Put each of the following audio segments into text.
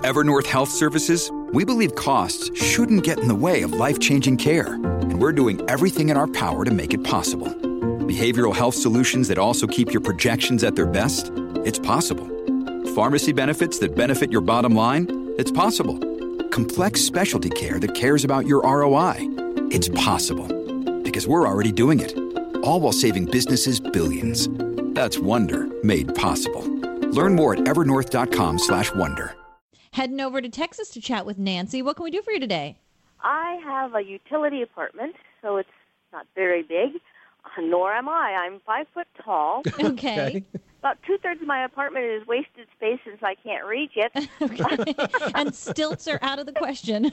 Evernorth Health Services, we believe costs shouldn't get in the way of life-changing care, and we're doing everything in our power to make it possible. Behavioral health solutions that also keep your projections at their best? It's possible. Pharmacy benefits that benefit your bottom line? It's possible. Complex specialty care that cares about your ROI? It's possible. Because we're already doing it. All while saving businesses billions. That's Wonder made possible. Learn more at evernorth.com/wonder. Heading over to Texas to chat with Nancy. What can we do for you today? I have a utility apartment, so it's not very big, nor am I. I'm 5 foot tall. Okay. About 2/3 of my apartment is wasted space since I can't reach it. Okay. And stilts are out of the question.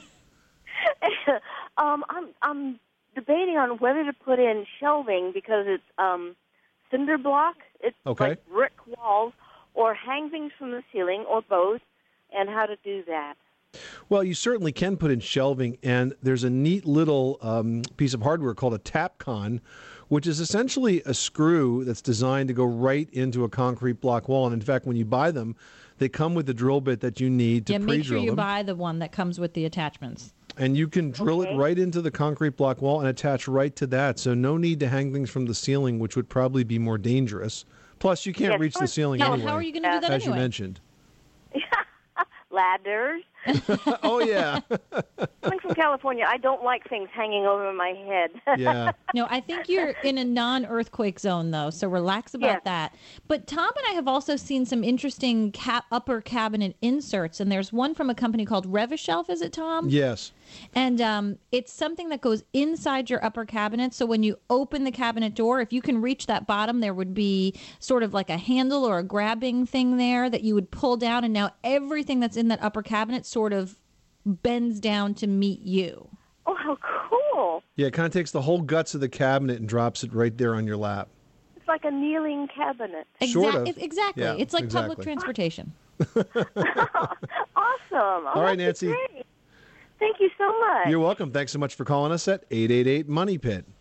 I'm debating on whether to put in shelving because it's cinder block. It's like brick walls, or hang things from the ceiling, or both, and how to do that. Well, you certainly can put in shelving, and there's a neat little piece of hardware called a TAPCon, which is essentially a screw that's designed to go right into a concrete block wall. And in fact, when you buy them, they come with the drill bit that you need to pre-drill them. Yeah, make sure you buy the one that comes with the attachments. And you can drill it right into the concrete block wall and attach right to that. So no need to hang things from the ceiling, which would probably be more dangerous. Plus, you can't reach the ceiling anyway. How are you going to do that as anyway? you mentioned. Ladders. Oh, yeah. Coming from California, I don't like things hanging over my head. Yeah. No, I think you're in a non-earthquake zone, though, so relax about that. But Tom and I have also seen some interesting upper cabinet inserts, and there's one from a company called Revishelf, is it, Tom? Yes. And it's something that goes inside your upper cabinet, so when you open the cabinet door, if you can reach that bottom, there would be sort of like a handle or a grabbing thing there that you would pull down, and now everything that's in that upper cabinet sort of bends down to meet you. Oh, how cool. Yeah, it kind of takes the whole guts of the cabinet and drops it right there on your lap. It's like a kneeling cabinet. Sort of. Exactly. Yeah, it's like public transportation. Awesome. All right, Nancy. Great. Thank you so much. You're welcome. Thanks so much for calling us at 888-MONEY-PIT.